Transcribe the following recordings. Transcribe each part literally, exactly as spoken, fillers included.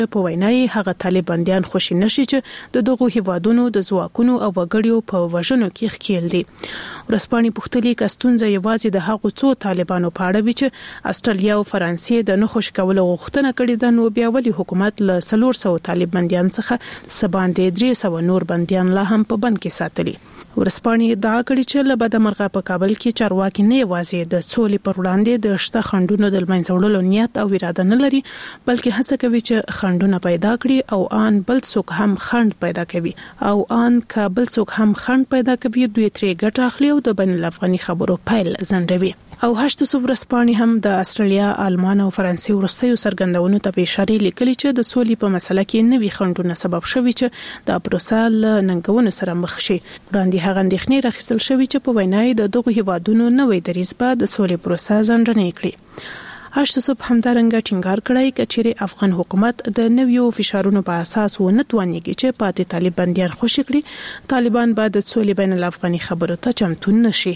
په وینای هغه طالباندیان خوشی نشي چې د دغو هیوادونو د ځواکونو او وګړیو په وژنو کې ښکیل دي. ورسپانې پوښتلې کستونځ یوازې د هغو څو طالبانو په اړه وی چې استرالیا او فرانسې د نه خوش کولو غوښتنه کړې ده، نو بیا ولې حکومت له څلور سوه طالباندیان څخه سباندې درې سوه نور بندیان لا هم په بند کې ساتلي. ورسپانې ادعا کړې چې له بده مرغه په کابل کې چارواکي نه یوازې د سولې پر وړاندې د شته خنډونو د منځه وړلو نیت او اراده نه لري، بلکې هڅه کوي چې خنډونه پیدا کړي او ان بل څوک هم خنډ پیدا کوي او ان کابل څوک هم خنډ پیدا کوي، دوی ترې ګټه اخلي او د بین الافغاني خبرو پایل زندوي. او هشت سو ورسپانې هم د استرالیا، آلمان او فرانسې ورستیو سرګندونو ته په اشاره لیکلي چې د سولې په مسله کې نوي خنډونه سبب شوي چې د پروسه له ننګونو سره مخ شي. وړاندې هغه اندېښنې راخیستل شوي چې په وینای د دغه هیوادونو نوې دریځ به د سولې پروسه ځنډنې کړي. هشت سو همدارنګه ټینګار کړی چې افغان حکومت د نویو فشارونو په اساس ونه توانیږي چې پاتې طالباندیان خوشی کړي، طالبان به د سولې بین الافغاني خبرو ته چمتو نشي.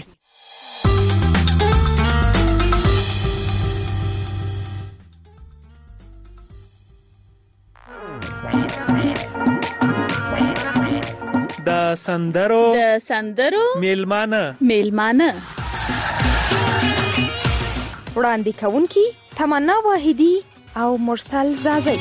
د سندرو د سندرو میلمانه میلمانه وړاندې کوونکی تمنا واحدی او مرسل زازی.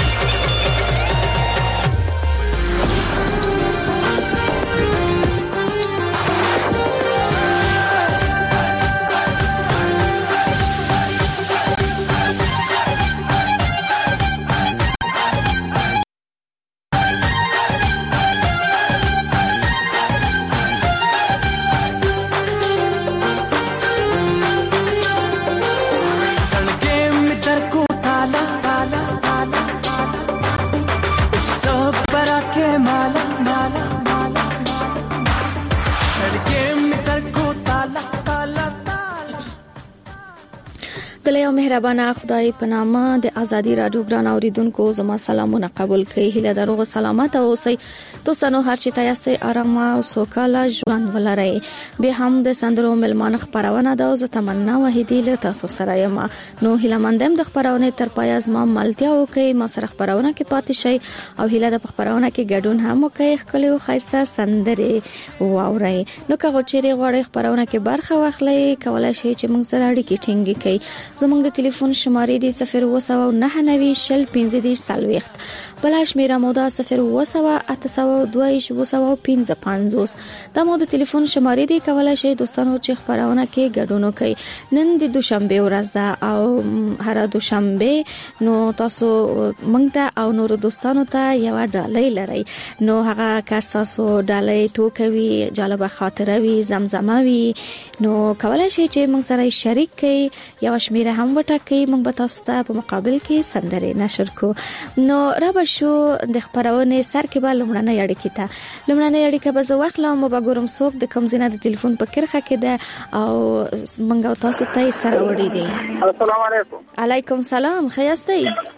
دلته مهربانه خدای په نامه د ازادي رادیو ګران اوریدونکو زما سلامونه قبول کړئ. هیله دروغ سلامت اوسئ دوستانو، هر چی تاسو آرام او سوکاله ژوند ولرئ. به هم د سندرو ملمانه خبرونه ده او زه تمنا وحیدی له تاسو سره یم. نو هیله مندم د خبرونه تر پای زما ملتیا وکي، ما سره خبرونه کې پاتې شي او هیله د خبرونه کې ګډون هم وکي، خپل او خاصه سندرې واورئ. نو که غوړي غوړي خبرونه کې برخه واخلئ، کولای شئ چې موږ سره اړیکې ټینګ کړئ. زموږ د ټلیفون شمارې دی صفر اووه سوه نهه نوي شل پنځه دېرش څلوېښت، بل شمیره مو ده صفر اووه سوه اته سوه دوه ویشت اووه سوه پنځه پنځوس. دا مو د ټلیفون شمارې دی، کولای شئ دوستانو چې خبرونه کې ګډون وکړئ. نن د دوشنبه ورځ ده او هر دوشنبه نو تاسو موږ ته او نور دوستانو ته یو ډالۍ لرئ. نو هغه کس تاسو ډالۍ ټوکوي، جالبه خاطره وي، زمزمه وي، نو کولای شئ چې موږ سره شریک کړئ، یو شمیره هم وټاکئ، موږ به تاسو ته په مقابل کې سندرې نشر کو. نو را به شو د خبرونه سر کې به لمړنۍ اړیکې ته لمړنۍ اړیکه به زه واخلم او به ګورم څوک د کوم ځای د ټلیفون په کرخه کې ده او موږ او تاسو ته سره وړي دي. السلام علیکم. علیکم سلام، خیاستئ؟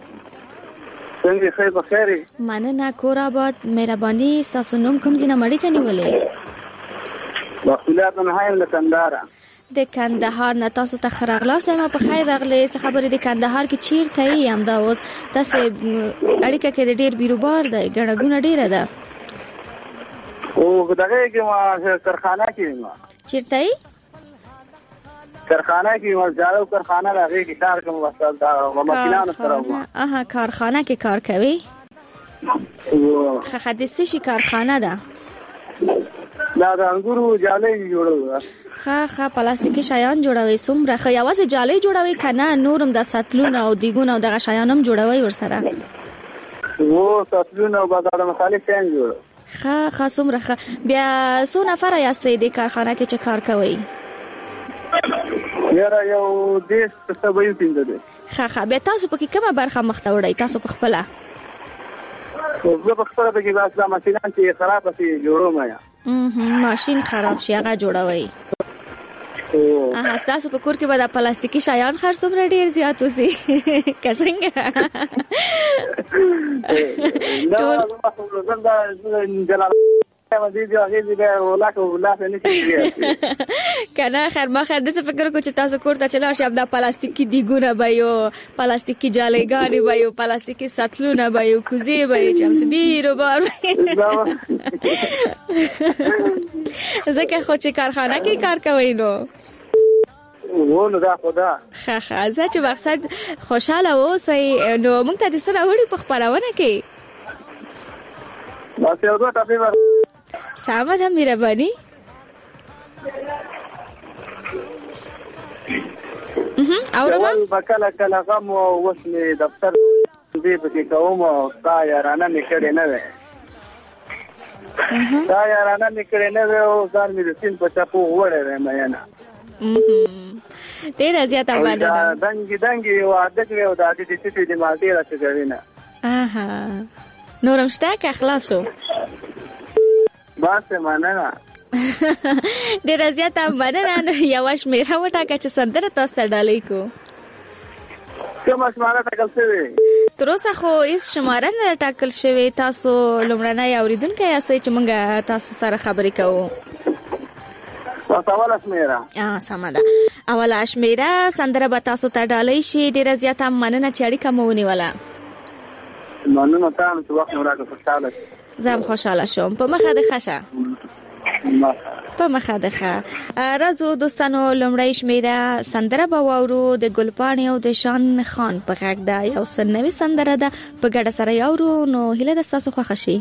څنګه خیر بخیر؟ مننه، کور آباد، مهرباني. تاسو نوم کوم ځای نه مړی کني ولې؟ مسئولیت نه هایم له کندهار. د کندهار نه تاسو ته خراغلاس ما په خیر راغلی. څه خبرې د کندهار کې چیرته یې هم دا اوس تاسو اړیکه کې د ډیر بیروبار ده، ګڼګونه ډیره ده. او دغه کې ما کارخانه کې ما چیرته یې کارخانه کې ما ځاو کارخانه راغی کې کار کوم وسل دا ماشینانو سره ما اها کارخانه کې کار کوي. او خه حدیث شي کارخانه ده. دا د انګورو جالۍ جوړو خا خا پلاستیکي شیان جوړوي. څومره خو یوازې جالۍ جوړوي کنه نورم د ساتلونه او دیګونه او دغه شیانم جوړوي ورسره؟ وو ساتلونه او بازار مصالح شین جوړو. خا خا څومره خا بیا څو نفر یاستئ د کارخانه کې چې کار کوي؟ یاره یو دیش څه به پینځه دي. خا خا بیا تاسو په کې کومه برخه مخته وړئ تاسو په خپل؟ زه په خپل کې بس دا ماشینان چې خراب شي جوړوم یا ماشین خراب شي هغه جوړوي. اه تاسو په کور کې به د پلاستیکي شیان خرڅوم ډیر زیات وسی کڅنګ کنه خیر ما خیر دې فکر کو چې تاسو کور ته چلا شم د پلاستیکي دیګونه به یو پلاستیکي جالګانی به یو پلاستیکي ساتلونه به یو کوزي به چمس بیرو بار زکه خو چې کارخانه کې کار کوي نو ونه دا خدا ښه ښه زه چې مقصد خوشاله اوسئ نو موږ ته د سره وړي په خبرونه کې بس یو دوه ټاپې ور سامه ده مهرباني اورم بکله کله غم او وسمه دفتر دې پکې کوم او تا یارانه نکړې نه ده تا یارانه نکړې نه ده او ځان مې د سین په چاپو وړې مې نه ډېر زیات باندې دنګ دنګ یو عادت یو د عادت چې چې د مالدی راځي غوینه اها نورم شته که خلاصو باسه مننه ډېر زیات مننه یو شمیره وټاکه چې سندره تاسو ته ډالۍ کو کوم شماره ټاکل شوی تر اوسه خو هیڅ شماره نه ټاکل شوی تاسو لومړنۍ اوریدونکو یاستئ چې موږ تاسو سره خبرې کوو اوله شمیره اه سمه ده اوله شمیره سندره به تاسو ته ډالۍ شي ډېر زیات مننه چې اړیکه مو ونیوله مننه تاسو چې وخت مو راکړ خوشاله زم خوشاله شوم په مخه د خشه په مخه د ښه راځو دوستانو لومړی شمیره سندره به واورو د ګلپاڼې او د شان خان په غږ ده یو څه نوې سندره ده په ګډه سره یاورو نو هیله ده ستاسو خوښه شي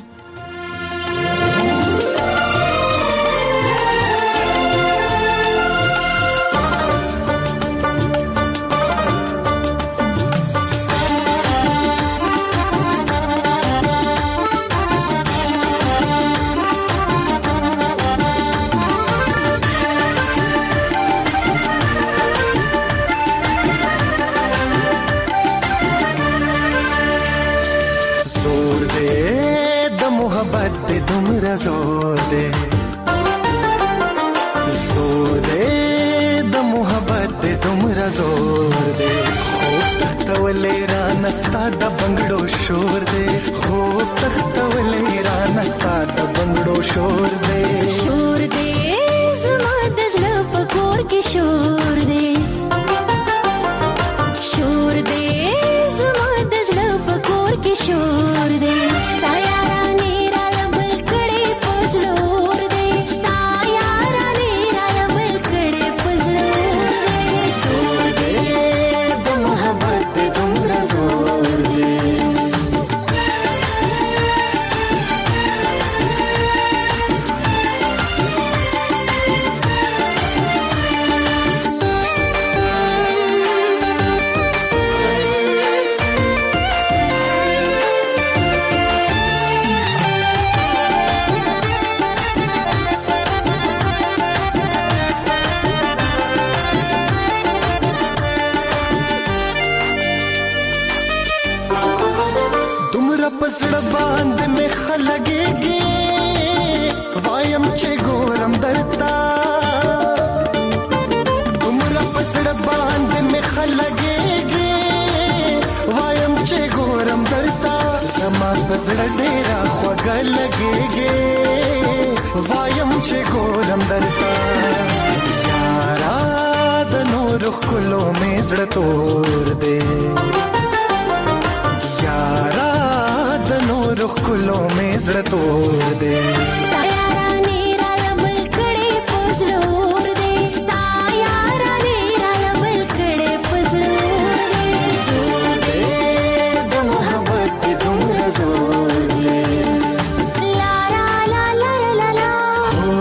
زور دے زور دے د محبت دے تمرا زور دے خوب تختولے را نستا د بنگڑو شور دے خوب تختولے را نستا د بنگڑو شور دے شور دے زما د زړه په کور کې شور دے شور دے زما د زړه په کور کې شور دے پسړ باندې مخ لګيږي وایم چې ګورم درتا تمرا پسړ باندې مخ لګيږي وایم چې ګورم درتا سما پسړ ډېر خوګ لګيږي وایم چې ګورم درتا یارا د نور خلو مې زړه تور دے یارا رخ کلو میں زړه تور دے ستا یارانې را لبل کړې پزلور دے ستا یارانې را لبل کړې پزلور دے زور دے د محبت دې دومره زور دے لا لا لا لا لا لا هو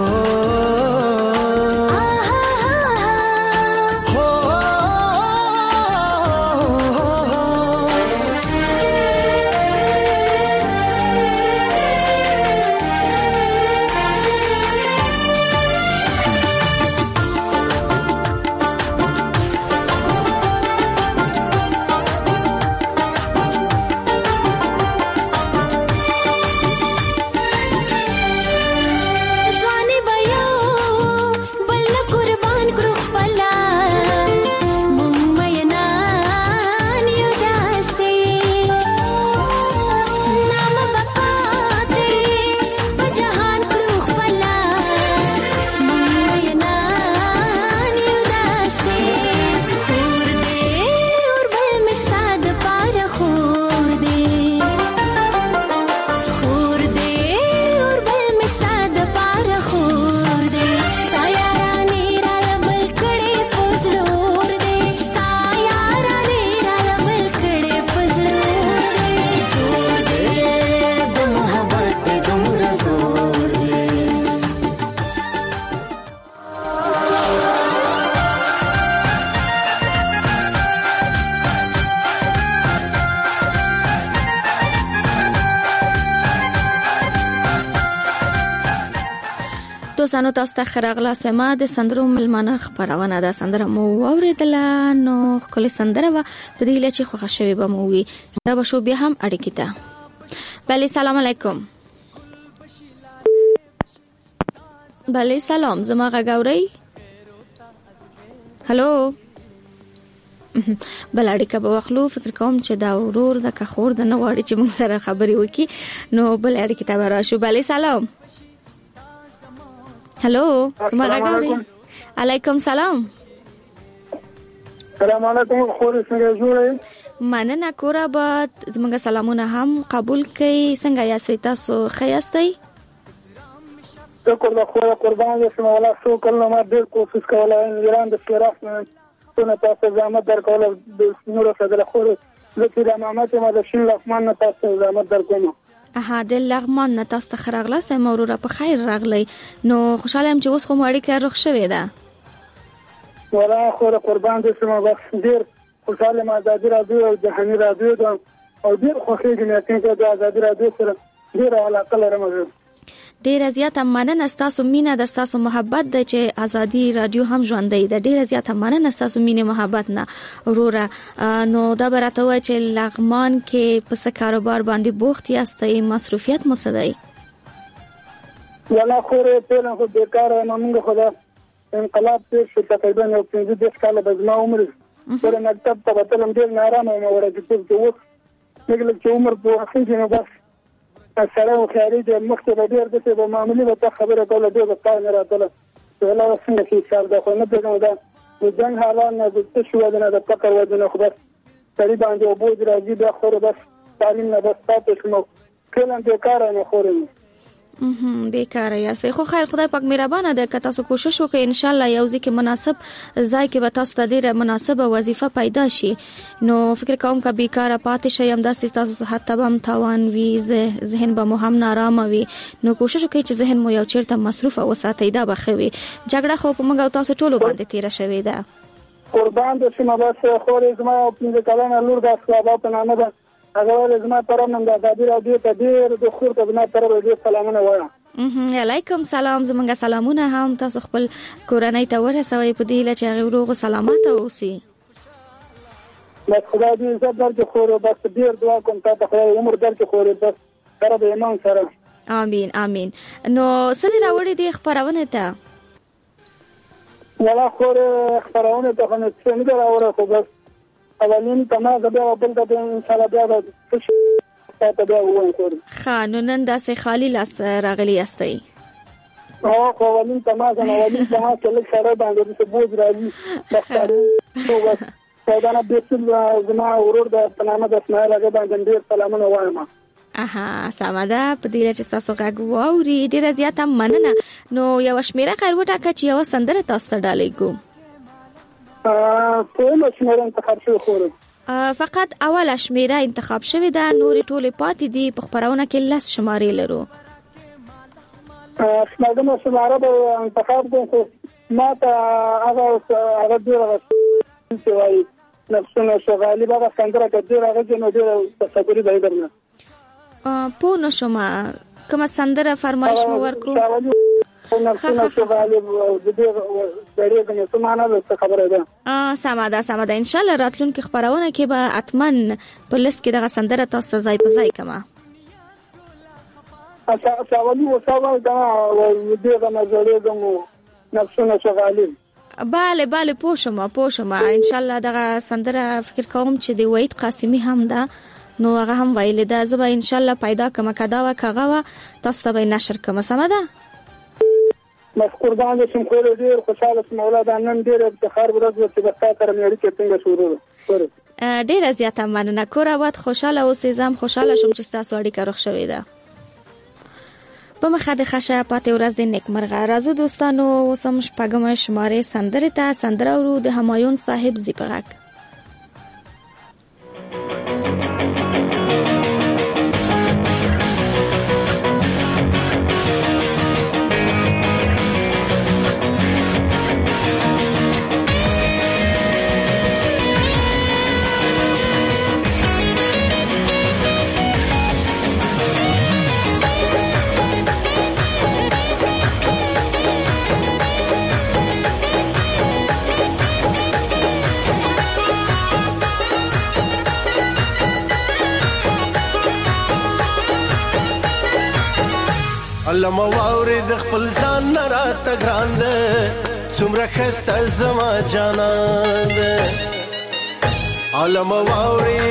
دوستانو تاسو ته خراغلا سما د سندرو ملمانه خبرونه ده سندره مو اوریدله نو کله سندره و په دې لچې خوښ شوی به مو وي را به شو بیا هم اړیکې ته بله سلام علیکم بله سلام زما غاوري هالو بل اړیکه به واخلو فکر کوم چې دا ورور د کخور د نه غواړي چې موږ سره خبرې وکړي نو بل اړیکه ته راشو بله سلام هالو زما غاوري علیکم سلام سلام علیکم خور څنګه جوړې مننه کورا باد زموږ سلامونه هم قبول کړئ څنګه یاستئ تاسو ښه یاستئ شکر د خور قربان شم ولا شو کله ما ډېر کوشش کوله ایران د سراف څنګه تاسو زحمت درکول د نور سره خور لکه د امامت ما د شین لغمان نه تاسو زحمت درکوم اها د لغمان نه تاسو خراغله سم اورور په خیر راغلی نو خوشاله يم چې اوس خو مړی کې روغ شوې ده ولا خور قربان شم بس ډېر خوشاله ما د رادیو او جهاني رادیو او ډېر خوشاله یم چې د آزادي رادیو سره ډېر علاقه لرم ډیر زیاته مننه تاسو مینه د تاسو محبت د چې ازادي رادیو هم ژوندۍ ده ډیر زیاته مننه تاسو مینه محبت نه وروره نو دا براته وای چې لغمان کې په څه کاروبار باندې بوخت یاستئ مصروفیت مو څه دی ولا خو په نه خو بیکار نه موږ خو دا انقلاب چې تقریبا یو پنځه دیش کاله د ما عمر پر مکتب ته وتلم ډیر نارامه مو ورته چې وخت نګل چې عمر په اخر کې نو بس سره خیالي د مختلف ډیر د څه معاملې په خبره کوله ډیر په کار نه راتله ولا څنګه چې حساب ده خو نه پیژنم دا د جنگ حالات نه د څه شو نه د فقر ودنه خو بس تقریبا د وبود راځي د خو بس تعلیم نه بس تاسو نو کله د کار نه خورم مهم بیکاره یاستئ خو خیر خدای پاک مهربانه ده که تاسو کوشش وکړئ ان شاء الله یو ځکه مناسب ځای کې به تاسو ته ډیره مناسبه وظیفه پیدا شي نو فکر کوم که بیکاره پاتې شئ هم داسې تاسو صحت ته هم تاوان وي ذهن به مو هم نارامه وي نو کوشش وکړئ چې ذهن مو یو چیرته مصروفه وساتئ دا به ښه وي جګړه خو په موږ او تاسو ټولو باندې تیره شوې ده قربان د شمه بس خو زما په کلانه لور د اسباب په نامه ده هغه زما پرمن د آزادي رادیو ته ډیر د خور ته زما پر ورته سلامونه وایم علیکم سلام زمونږ سلامونه هم تاسو خپل کورنۍ ته ورسوي په دې لچ هغه روغ سلامت اوسئ بس خدای دې عزت درکړي خور بس ډیر دعا کوم ته خدای عمر درکړي خور بس سره به ایمان سره امين امين نو سړي راوړي دي خبرونه ته ولا خور خبرونه ته نه څنګه راوړه خو بس اولین تمازه بیا بل د ان شاء الله بیا د څه بیا وایي خور خانون نن داسې خالی لاس راغلی استئ او خو اولین تمازه اولین تمازه کله سره باندې څه بوج راځي بس نو بس دا نه به زما ورور د پنامه د اسماعیل هغه باندې ډیر سلامونه وایم اها سماده په دې چې تاسو غږ واوري ډیر زیاته مننه نو یو شمیره خیر وټاکه چې یو سندره تاسو ته ډالۍ کو په نو شمیره انتخاب شوی خور فقط اوله شمیره انتخاب شوی ده نورې ټولې پاتې دي په خبرونه کې لس شمارې لرو شمارې شماره به انتخاب کوم ما ته هغه هغه ډیر چې وایي نفسونه شغالي به سندره کې ډیر هغه جنو ډیر تصوري دی درنه په نو شما کومه سندره فرمایش مو ورکو نفسونه شغالي د دې ډېر د مسلمانانو څخه خبره ده اه سماده سماده ان شاء الله راتلونکي خبرونه کې به اتمن په لس کې دغه سندره تاسو ته ځای په ځای کما اچھا شغالي وساوه دا دغه نظریه د نفسونه شغالي bale bale پوښما پوښما ان شاء الله دغه سندره فکر کوم چې دی وحید قاسمی هم ده نو هغه هم ویل دا زبا ان شاء الله پیدا کوم کدا و کغه تاسو ته نشر کوم سماده مشکور باندې شم خو ډیر خوشاله شم اولاد نن ډیر افتخار ورځ چې د تاسو سره مې اړیکه څنګه شروع ده ډیر زیاته مننه کور وخت خوشاله او سیزم خوشاله شم چې تاسو اړیکه روغ شوې ده په مخه د خشه پاتې ورځ د نیکمرغه راځو دوستانو وسم شپږم شماره سندره ته سندره ورو د همایون صاحب زیپغک علم واوري د خپل ځان نه راته ګران ده څومره ښایسته زما جانان ده علم واوري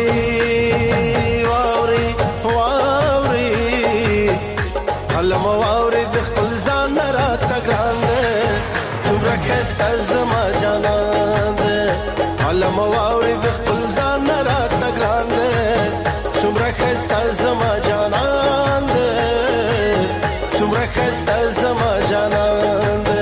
واوري واوري علم واوري د خپل ځان نه راته ګران ده څومره ښایسته زما جانان ده علم واوري د خپل ځان نه راته ګران ده څومره ښایسته زما جانان ده څومره ښایسته زما جانان ده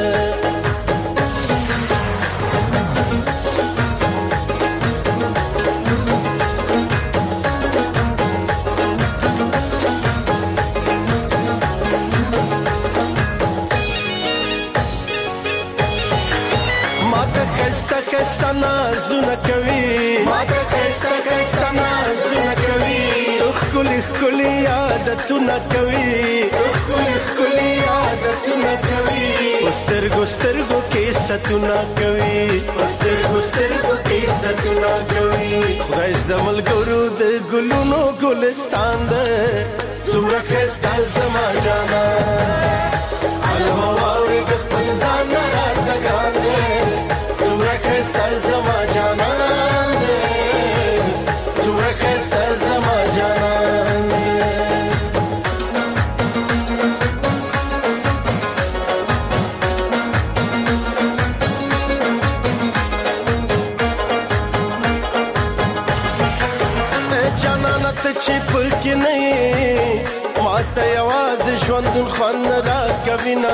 ماته ښایسته ښایسته نازونه کوي ماته ښایسته ښایسته نازونه کوي ښکلي ښکلي عادتونه کوي ښکلي ښکلي عادتونه کوي په سترګو سترګو کې ستونه کوي په سترګو سترګو کې ستونه کوي خدای زده ملګرو د ګلونو ګلستان ده څومره ښایسته زما جانان علم واوري د خپل ځان نه راته ګران ده څومره ښایسته زما جانان ده څومره ښایسته زما جانان ده جانانه ته چې پکې نه یې ماته یوازې ژوندون خوند راکوي نه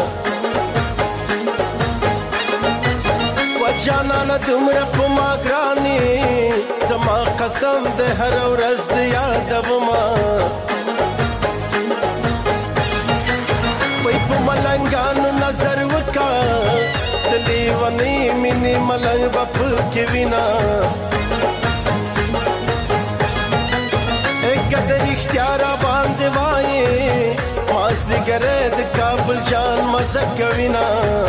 جانانه دومره په ما ګرانې زما قسم د هره ورځ د یادومه وای په ملنګانو نظر وکړه د لیونۍ مینې ملنګ به پکې وینه که د رښتیا را باندې وایې مازدیګری د کابل جان مزه کوي نه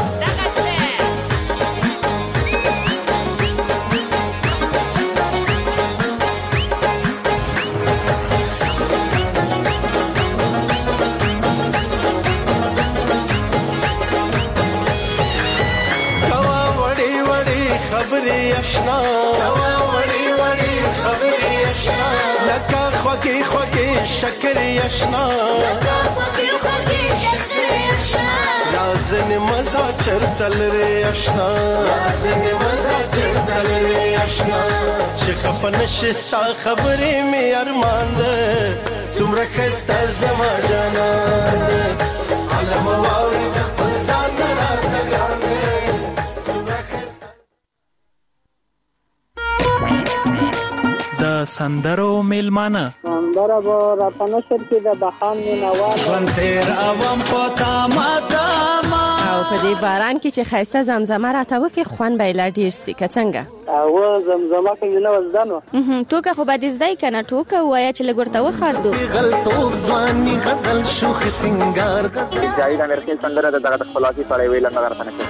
خبري اشنا وړي وړي خبري اشنا لکه خوږې خوږې شکرې اشنا لکه خوږې خوږې شکرې اشنا لازم مزه چرته لري اشنا لازم مزه چرته لري اشنا چې خفه نشي ستا خبرې مې ارمان ده څومره ښایسته زما جانان ده علم واوري د خپل ځان نه راته ګران ده د سندرو میلمانه سندره به راته نشر کې د بهان مینوال ژوند تېر اوم په تامه تامه او په دې باران کې چې ښایسته زمزمه راته وکړي خوند به یې لا ډېر سي که څنګه او زمزمه کې نه وزدان و ټوکه خو به دې زده یې که نه ټوکه ووایه چې لږ ورته وخاندو غلطوب ځواني غزل شوخ سنگار جاوید امیرخیل سندره د دغه خپلواکي په اړه ویل نه درته نه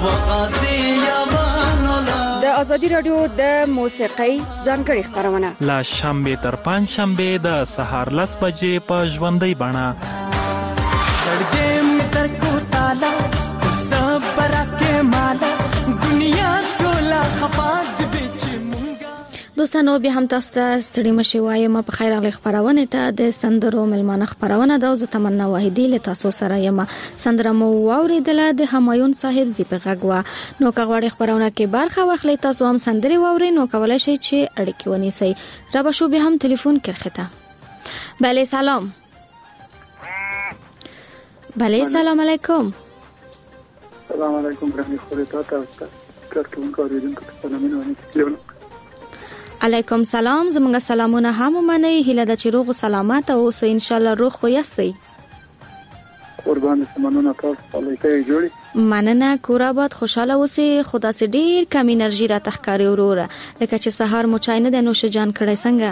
د ازادي رادیو د موسیقۍ ځانګړي خبرونه لا شنبه تر پنځ شنبه د سهار لس بجې په ژوندۍ بڼه سړګې مې تر کو تالا صبر کې مالا دنیا ټوله خفا د بچ مونږه دوستانو بیا هم تاسو ته ستړي مشي وایم په خیر غلي خبرونه ته د سندرو ملمانه خبرونه د اوس تمنا واحدی له تاسو سره یم سندره مو واوریدله د همایون صاحب زیپغوا نو کغوړې خبرونه کې برخه واخلې تاسو هم سندري واوري نو کولای شئ چې اړیکې ونیسئ را به شو به هم ټلیفون کرخته بله سلام بله سلام علیکم سلام علیکم رحمت الله تاسو کارتون کوریدونکو ته سلامونه ونیسئ علیکم سلام زمونږ سلامونه هم منئ هیله د چروغ سلامت او سه ان شاء الله روغ خو یاستئ قربان سمنونه تاسو پالیته جوړی مننه کور آباد خوشاله اوسئ خدا سي ډیر کم انرژي را تخکاری وروره لکه چې سحر مو چای نه د نوش جان کړی څنګه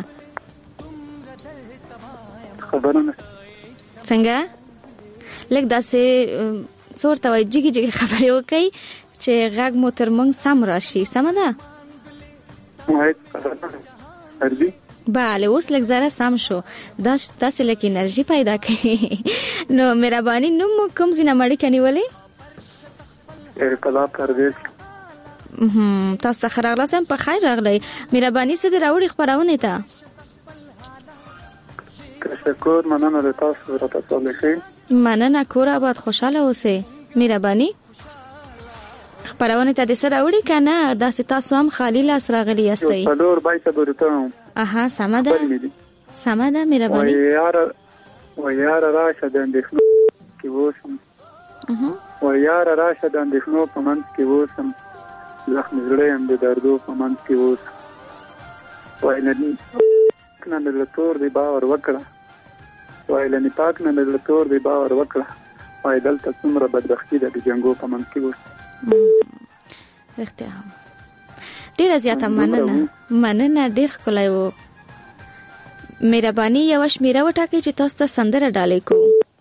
خبرونه څنګه لکه داسې څورته وای جګی جګی خبرې وکي چې غږ مو تر موږ سم راشي سم ده وای ارزي بله اوس لږ زره سم شو دا تاسو لکه انرژي پیدا کړي نو مهرباني نوم کوم ځینه مړی کنيولې انقلاب پرویز تاسو ته خراغلاسم په خیر راغلی مهرباني سره راوړي خبرونه ته تشکر مننه له تاسو راته صالحي مننه کور آباد خوشاله اوسئ مهرباني خبرونه ته د سره راوړي کنه دا تاسو هم خالی لاس راغلی یاستئ په ډور بایته ورته اها سماده سماده مهرباني و یار و یار راشه د اندېښنو کې وسم اها و یار راشه د اندېښنو په منځ کې وسم زخم زړه هم د دردو په منځ کې وسم وای نه کنه د تور دی باور وکړه وای لنی پاک نه د تور دی باور وکړه وای دلته څومره بدبختی ده د جنگو په منځ کې وسم رښتیا ډیر زیاته مننه مننه ډیر ښکلی و مهرباني یو شمیره وټاکئ چې تاسو ته سندره ډالۍ کو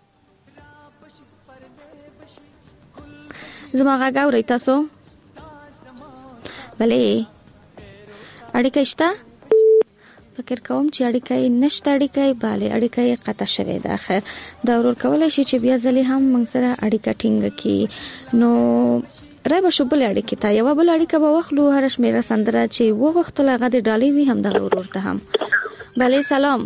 زما غږ اورئ تاسو بلې اړیکه شته فکر کوم چې اړیکه نشته اړیکه bale اړیکه قطع شوه ده خیر دا ورور کولای شي چې بیا ځلې هم موږ سره اړیکه ټینګ کړي نو رابه شو بل اړیکه تا یو بل اړیکه به وخلو هر شمیره سندره چې وغختله غد ډالۍ وي هم د ورور ته هم بله سلام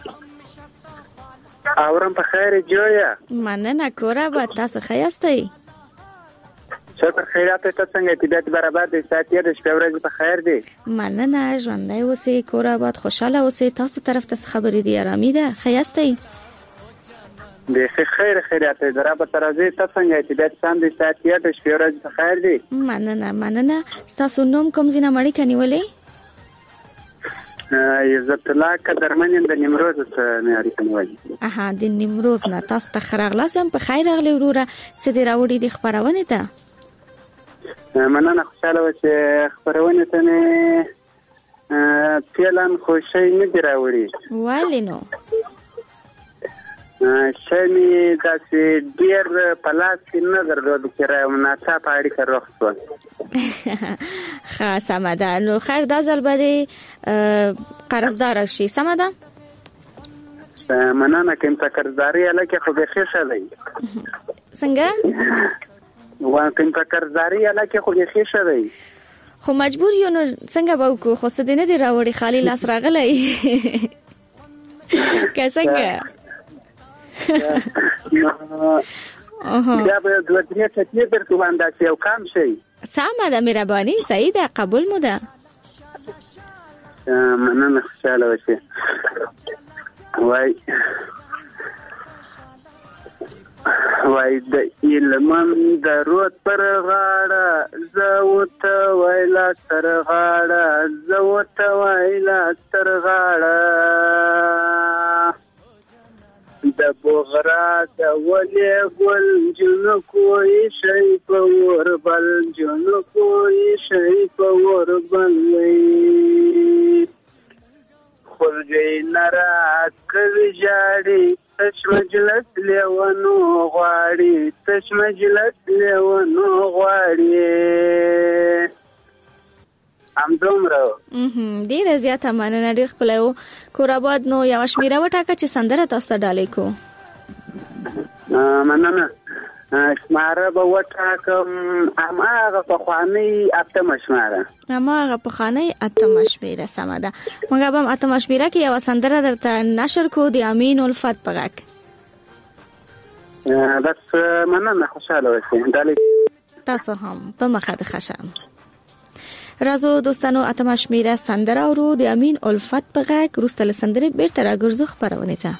اورم په خیر جوړه مننه کورا به تاسو خیاستئ شکر خیرات ته څنګه طبیعت برابر دي ساتي د شپه ورځ په خیر دي مننه ژوندۍ اوسئ کورا به خوشاله اوسئ تاسو طرف ته خبرې دي آرامي ده خیاستئ د خیر خیرات درابه ترازی ته څنګه طبیعت سم دي ساتي د شپه ورځ په خیر دي مننه مننه تاسو نوم کوم ځینه مړی کنيولې عزت الله قدرمن د نیمروز څخه مې کنيولې اها د نیمروز نه تاسو ته خراغلاسم په خیر راغلی وروره سدي راوړي د خبرونه ته مننه خوشاله و چې خبرونه ته نه پیلان خوشی نه دی راوړي ولی نو شمی داسې ډیر پلاس نه درلود چې را مناسب اړیکه روغتو خاصه مده نو خیر دا ځل به قرضدار شي سمده مننه کوم ته قرضداري الکه خو به ښه دی څنګه وان کوم ته قرضداري الکه خو به ښه دی خو مجبور یو نو څنګه به کو خو څه دینه دی راوړي خالی لاس راغلی که څنګه بیا به دوه درې ټکي درته باندې یو کم شي سمه ده مهرباني صحیح ده قبول مو ده مننه خوشاله اوسئ وای وای د علم درود پر غاړه زوت ویلا تر غاړه زوت ویلا تر غاړه د بغرا د ولې ګل جن کوئی شي په ور بل جن کوئی شي په ور بل وي خلګي ناراض کوي جاړي تش مجلس لیوانو غواړي تش مجلس لیوانو غواړي ام دومره ډیر زیاته مننه ډیر خپل کوراباد نو یو شمیره وټاکه چې سندره تاسو ته ډالۍ کو مننه شماره به وټاکم اماغه په خواني اتم شماره اماغه په خواني اتم شمیره سم ده موږ به اتم شمیره کې یو سندره درته نشر کو دی امین الفت پغاک بس مننه خوشاله اوسئ ډالۍ تاسو هم په مخه د خشم رازو دوستانو اتم شمیره سندره اورو د امین الفت پغاک روستل سندره بیرته راګرځو خبرونه ته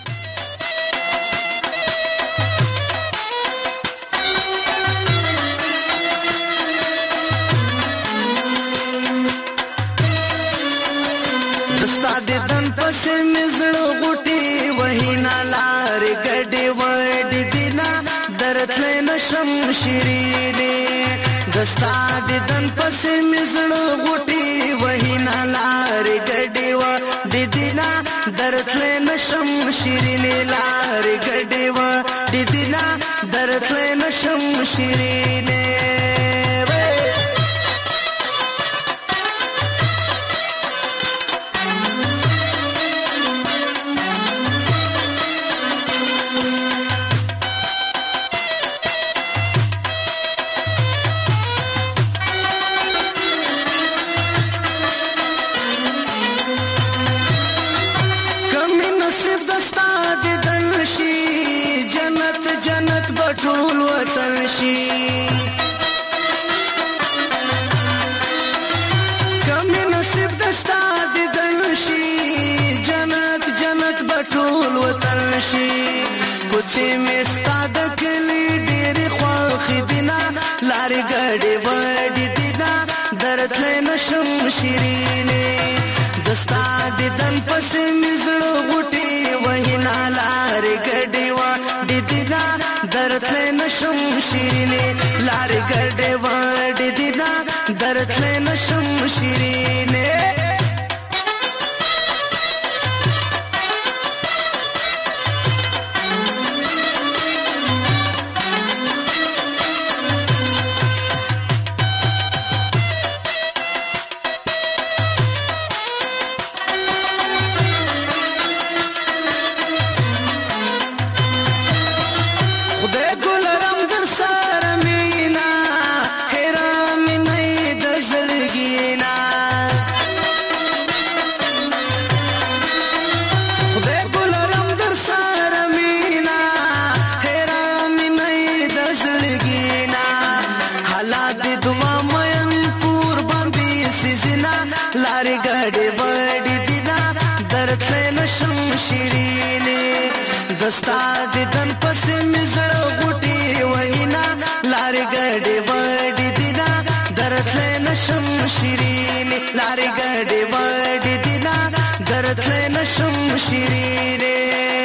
استاد دن پس مزړو غټي وهینا لار ګډي وډ دینا درته نشم شیرینه استاد دن پس مزړو غټي وهینا لار ګډي وډ دینا درته نشم شیرینه لار ګډي وډ دینا درته نشم شیرینه ټول وطن شي کوڅې مې ستا د کلي ډېرې خوښې دي نه لارې ګډې وډې دي نه درتلی نشم شیرینې د ستا دیدن پسې مې زړه غوټې وهي نه لارې ګډې وډې دي نه درتلی نشم شیرینې لارې ګډې وډې دي نه درتلی نشم شیرینې دستا دیدن پسې مې زړه غوټې وینا لارې ګډې وډې دي نه درتلی نشم شیرینې لارې ګډې وډې دي نه درتلی نشم شیرینې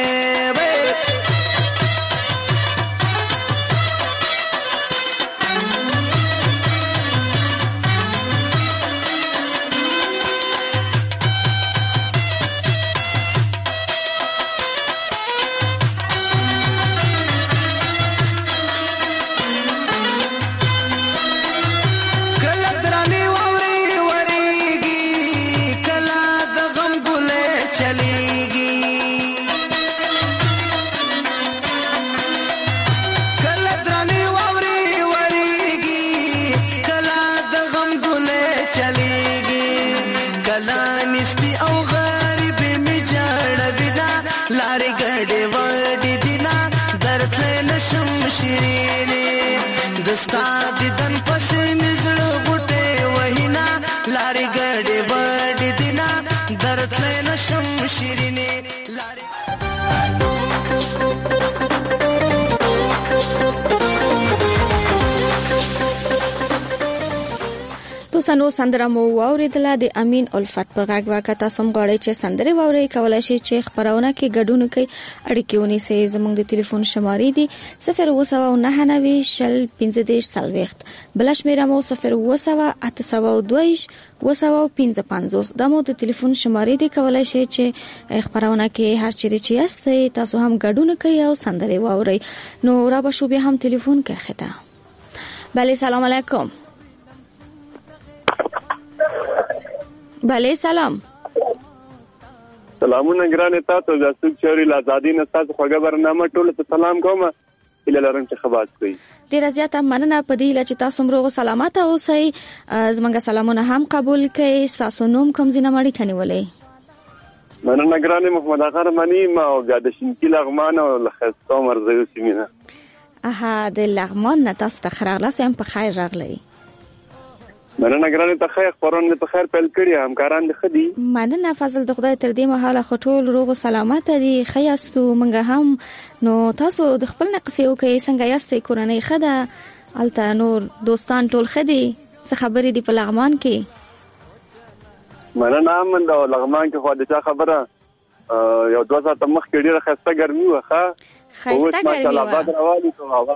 دستا دیدن پسې مې زړه غوټې وهینا لارې ګډې وډې دي نه درتلی نشم شیرینې سنو سندره مو واوریدله د امین الفت په غږ واکه تاسو هم غواړئ چې سندره واورئ کولای شئ چې خبرونه کې ګډون کوي اړیکې ونیسئ زموږ د ټلیفون شمارې دي صفر اووه سوه نهه نوي شل پنځه دېرش څلوېښت بله شمېره مو صفر اووه سوه اته سوه دوه ویشت اووه سوه پنځه پنځوس دا مو د ټلیفون شمارې دي کولای شئ چې خبرونه کې هر چیرې چې یاستئ تاسو هم ګډون کوي او سندره واورئ نو را به شو بیا هم ټلیفون کرخته بله سلام علیکم بله سلام سلامونه ګرانه تاسو د سوق چوري آزادي نه تاسو خوږه برنامه ټول ته سلام کوم اله لرم چې خبرات کوي ډیر زیاته مننه پدې لچې تاسو مروغ سلامات اوسئ زمونږ سلامونه هم قبول کړئ تاسو نوم کوم زینه مړی کنيولې مننه ګرانه محمد اخر منی ما او غادشین کی لغمان او لخصو مرزه سیمینه اها د لغمان نه تاسو ته خراغلاس هم په خیر راغلی مننه ګرانه ته خیر خبرونه په خیر پیل کړی همکاران د خدي مننه فضل د خدای تر دې مهاله خټول روغ سلامت دي خیاستو منګه هم نو تاسو د خپل نقصې او کې څنګه یاستئ کورنۍ خده الته نور دوستان ټول خدي څه خبرې دي په لغمان کې مننه من د لغمان کې خو د چا خبره یو دوه ساعت مخ کې ډیره خسته ګرمي وخه خسته ګرمي وه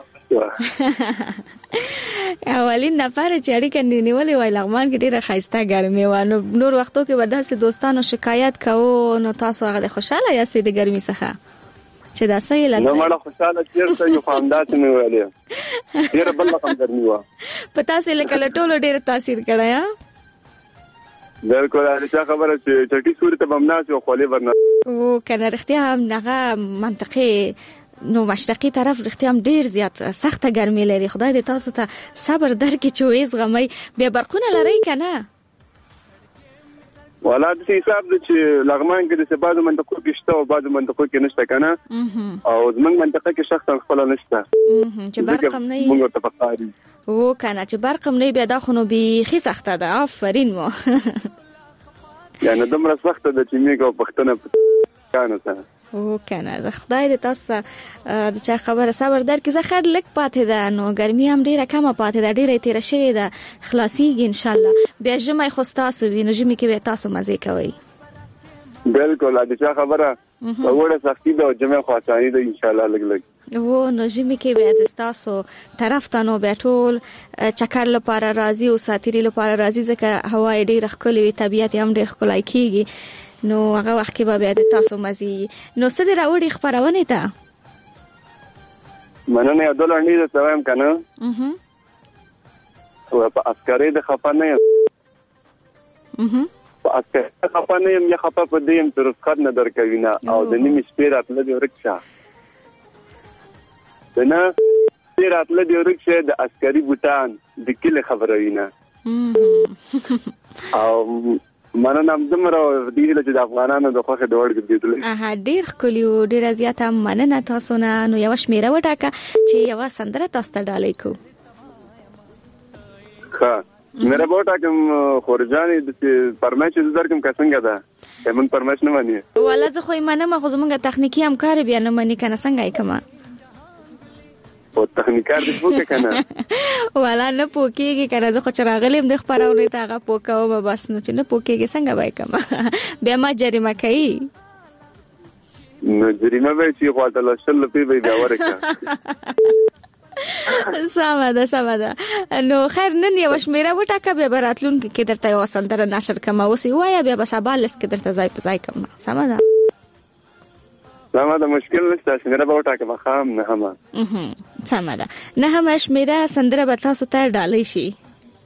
اولین نفر چې اړیکه نیولې وای لغمان کې ډیره خسته ګرمي و نو نور وختو کې به داسې دوستانو شکایت کوو نو تاسو هغه خوشاله یاستئ د ګرمي څخه چې دا صحیح لته نو مړه خوشاله چیرته یو خاندات نه ویلې ډیره بل رقم ګرمي و پتا سه لکه ټولو ډیره تاثیر کړی ها بالکل دا خبره چې چټي صورت بمناس او خولي ورنه او کنه رښتیا هم نغه منطقي نو مشرقي طرف رښتیا هم ډیر زیات سخته ګرمي لري خدای دې تاسو ته صبر درکړي چې وېز غمي بیا برقونه لري کنه ولا د حساب د چې لغمان کې د بعضو منطقو کې شته او بعضو منطقو کې نشته کنه او زمونږ منطقه کې شخصا خپل نشته چې برق هم نه موږ ته پخاري او کنه چې برق هم نه بیا دا خو نو به خي سخته ده آفرین مو یعنی دومره سخته ده چې میګه پښتنه کانو ته او کنه خدای دې تاسو ته د چا خبره صبر درکړي. زه خیر لک پاتې ده نو ګرمي هم ډیره کمه پاتې ده ډیره تیر شوی ده خلاصيږي ان شاء الله. بیا ژمي خو تاسو وینو ژمي کې به تاسو مزه کوي. بالکل د چا خبره وړه سختي ده او ژمي خو اساني ده ان شاء الله لګ لګ و نو ژمي کې به د تاسو طرف ته نو به ټول چکر لپاره راځي او ساتيري لپاره راځي ځکه هوا ډیره ښکلې وي طبيعت هم ډیره ښکلای کیږي نو هغه وخت کې به د تاسو مزي نو څه دی راوړي خبرونه ته مننه یو ډول نه ده وایم کنه اها او په اسکرې د خفانه یم اها په اسکرې د خفانه یم یا خفه په دې يم تر څخه نه درکوي نه او د نیمه شپې راتله دی ورکشه دنه شپې راتله دی ورکشه د اسکرې بوتان د کله خبروینه او مننه دمره دې چې د افغانانو د خوخه د وړ ګرځیدل اها ډیر خولي او ډیر زیاته مننه تاسو نه نو یو شمیره وټاکه چې یو سندره تاسو ته ډالې کو ښه مېره بوټا کوم خورجانې د پرمایش درکم څنګه ده همون پرمایش نه مانی ولا زه خو مننه خو زمونږ تخنیکی همکار بیا نه مانی کنه څنګه یې کما او تخنیکار دې پوکه کنه ولا نه پوکيږي کنه زه خو چراغلم د خبرونه ته هغه پوکاو بس نو چې نه پوکيږي څنګه وای کما بیا ما جریمه کوي نو جریمه به چې خو تعالی شل په بیا ورکه سمه سمه نو خیر نن یو شمیره وټاکه به براتلون کې درته یو سندره نشر کما اوسې وایا بیا به سبال لس کې درته ځای په ځای کما سمه ده سمه ده مشکل نشته شمیره به وټاکه مخام نه هم اها سمه ده نه هم شمیره سندره به تاسو ته ډالې شي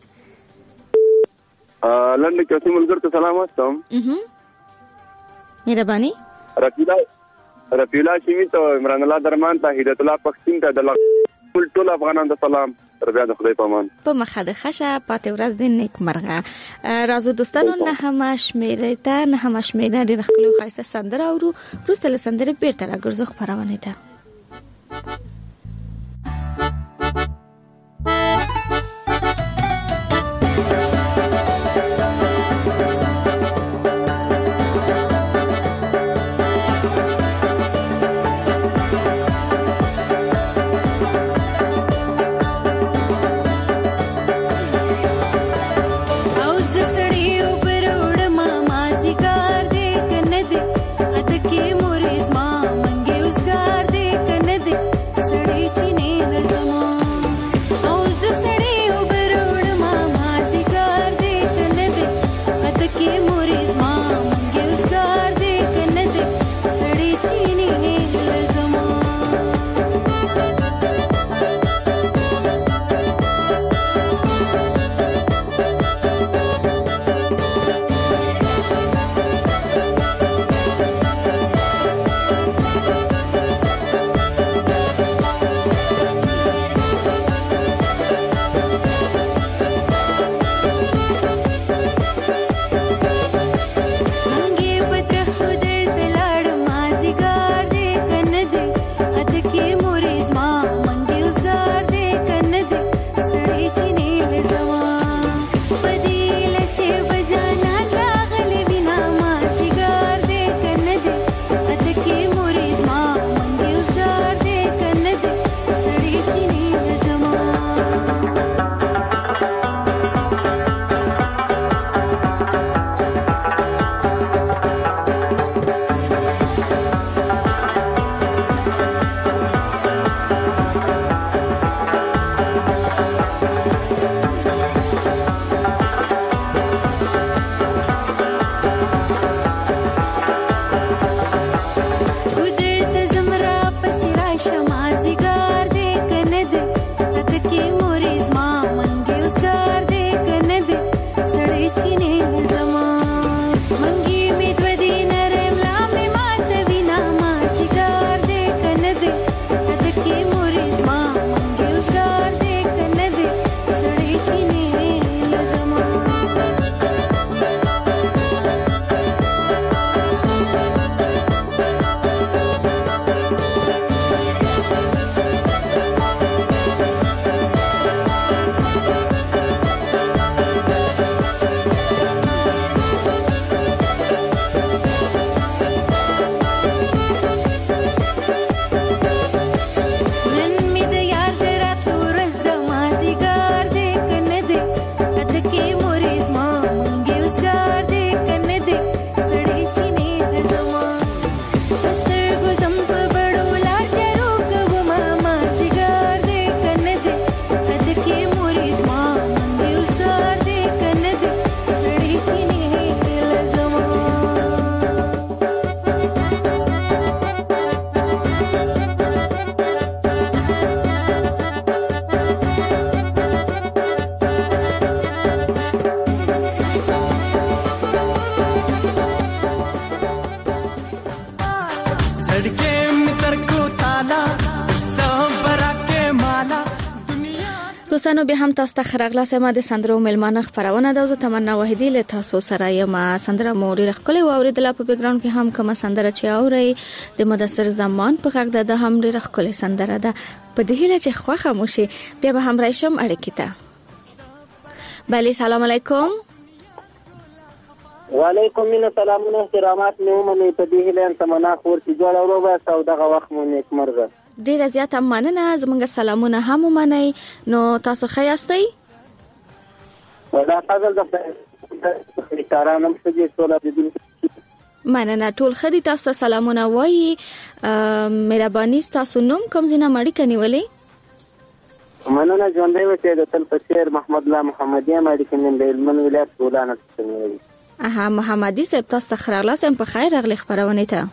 ا لنډ کې څو ملګر ته سلام واستم اها مهرباني رفیلا رفیلا شمی ته عمران الله درمان ته هدایت الله پښتون ته د ټول افغانانو ته سلام تر بیا د خدای په امان په مخه د خشه پاتې ورځ د نیک مرغه راځو دوستانو نه هم شمیره ته نه هم شمیره د خپل خاصه سندره او روستله سندره بیرته راګرځو خبرونه ته कार दे دوستانو به هم تاسو ته خراغلا سما د سندرو ملمانه خبرونه د تمنا وحیدی له تاسو سره یم. سندره موري خپل او اوریدل په بیک ګراوند کې هم کومه سندره چې اوري د مدثر زمان په غږ د هم ډیره خپل سندره ده په دې هله چې خوخه موشي بیا به هم راشم اړیکې ته. بله سلام علیکم. وعلیکم السلام و احترامات مې ومني په دې هله تمنا خور چې جوړ اورو به او دغه وخت مو نیک مرغه. ډیره زیاته مننه. زمونږ سلامونه هم ومنئ. نو تاسو ښه یاستئ؟ دا فضل د کارانم څخه ټول دې مننه. ټول ښه دي. تاسو ته سلامونه وایي. مهرباني تاسو نوم کوم ځای نه مړی کنيولې؟ مننه ژوندۍ وته د تل پسیر محمد الله محمدي مړی کنیم د هلمند ولایت بولانه څخه. اها محمدي صاحب تاسو ته خراغلا سم په خیر راغلی خبرونه ته.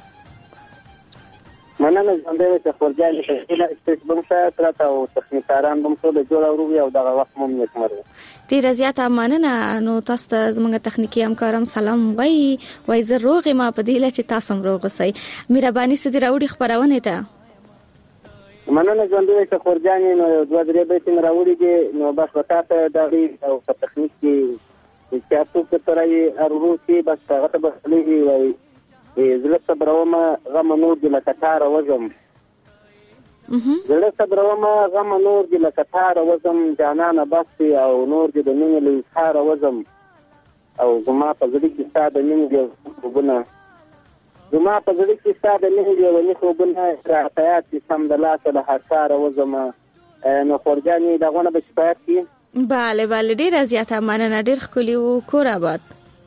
مننه ژوندۍ وته خورجان شکل استثبم سره او تخنیکاران هم ټول جوړ اورو او دغه وخت مو نیک مرغه. ډیره زیاته مننه. نو تاسو ته زموږ تخنیکی همکارم سلام وایي. وای زه روغ ما په دې لچ تاسو روغ اوسئ. مهرباني سدي راوړي خبرونه ته. مننه ژوندۍ وته خورجان نو دوه درې بیت راوړي دي نو بس وتاته د او په تخنیک کې چې تاسو په ترای ارو چې بس هغه ته بسلې وي زړه صبرومه غم نور د لکتار وزم زړه صبرومه غم نور د لکتار وزم جانانه بس او نور د مینې لخر وزم او زما په زړه کې ستاسو د مینې وګونه زما په زړه کې ستاسو د مینې ونی خوبونه راځيات سم د لاس له هڅار وزم نو خورجاني دغه به شپات کی. bale bale ډیره زیاته مننه. ډیر خولي او کور آباد.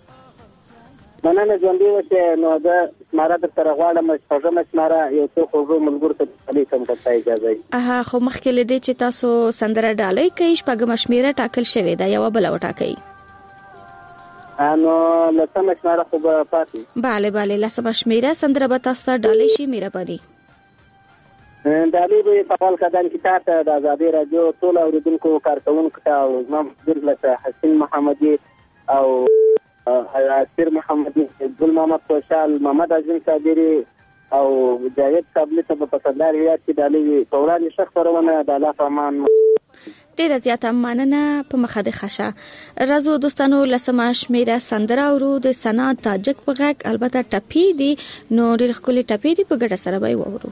مننه ژوندۍ وته نو دا سماره د تر غواړم چې ما سماره یو څو خو ملګر ته علي کوم ته اجازه ای. اها خو مخکې لدی چې تاسو سندره ډالۍ کوي شپږم شمیره ټاکل شوی دا یو بل وټاکي. انو لته سماره خو به پاتې. bale bale لسم شمیره سندره به تاسو ته ډالۍ شي مهرباني. دالي به په خپل کدان کې تاسو د آزادي رادیو ټول اوریدونکو کارکونکو ته او زموږ درلته حسین محمدي او اسیر محمدي ګل محمد خوشال محمد اعظم صابری او جاوید قابل ته په صدر ریاض کې دالي توران شخص ورونه د الله فرمان. ډیره زیاته مننه. په مخه د خشه رازو دوستانو لسمه شمیره سندره اورو د سنا تاجک په غږ البته ټپی دي نو ډیر خولي ټپی دي په ګډه سره به وورو.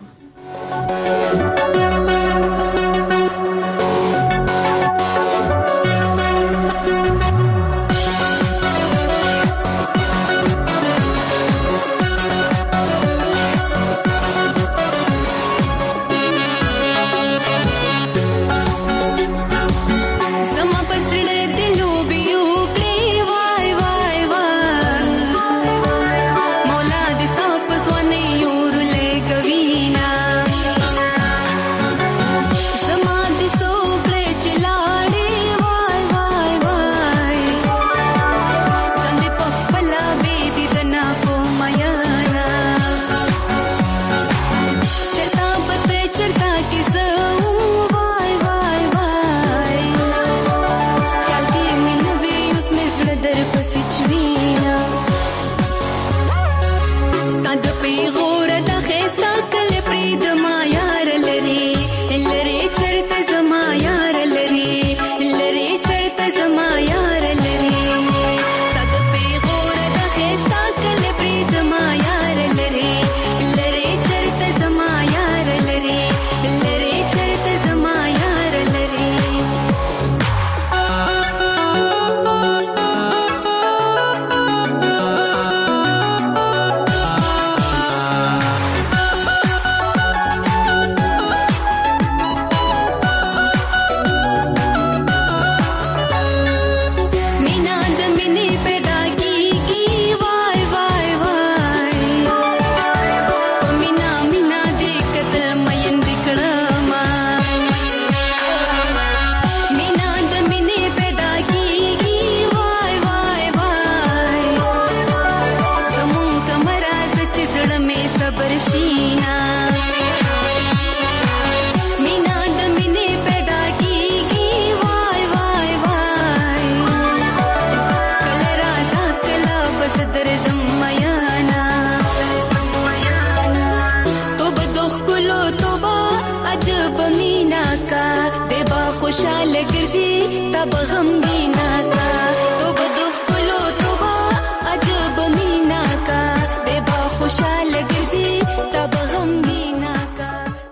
کا دبا خوشاله ګرځي تب غمگینا کا تو بدخ کلو تو با عجب مینا کا دبا خوشاله ګرځي تب غمگینا کا.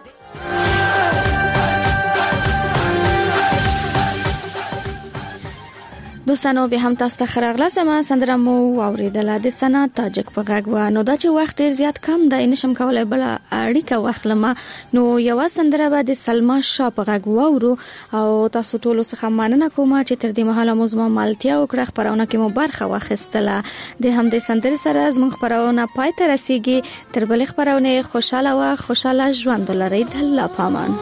دوستانو به هم تاسو ته خراغله سم سندره مو اوریدله د سنا تاجک په غږ و. نو دا چې وخت ډیر زیات کم دی نشم کولای بل اړیکه واخلم، نو یو سندره به د سلما شاه په غږ وورو او تاسو ټول څخه مننه کوم چې تر دې مهاله مو زما مالتیا وکړه خبرونه کې مو برخه واخیستله. د هم د سندرې سره زموږ خبرونه پای ته رسیږي. تر بل خبرونه خوشاله و خوشاله ژوند لرئ. د الله پامان.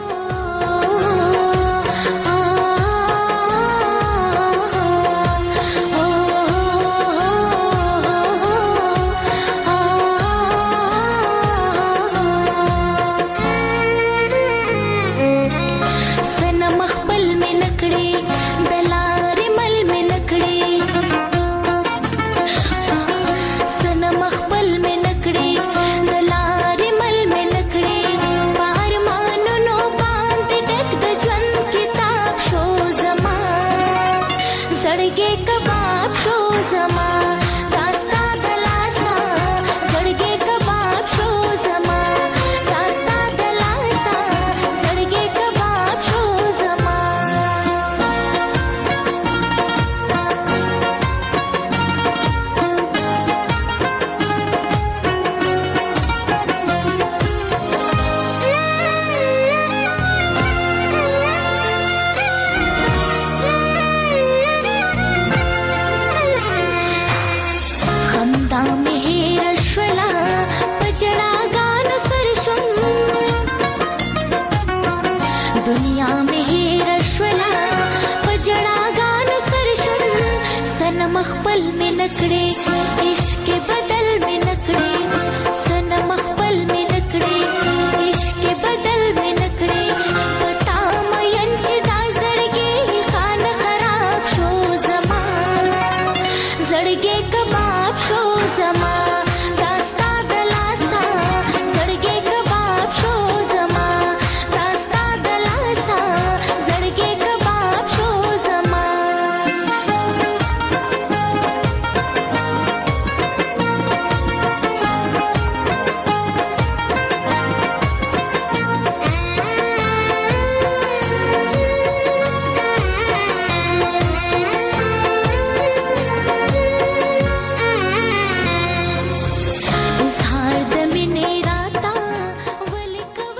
مخبل میں نکڑے عشق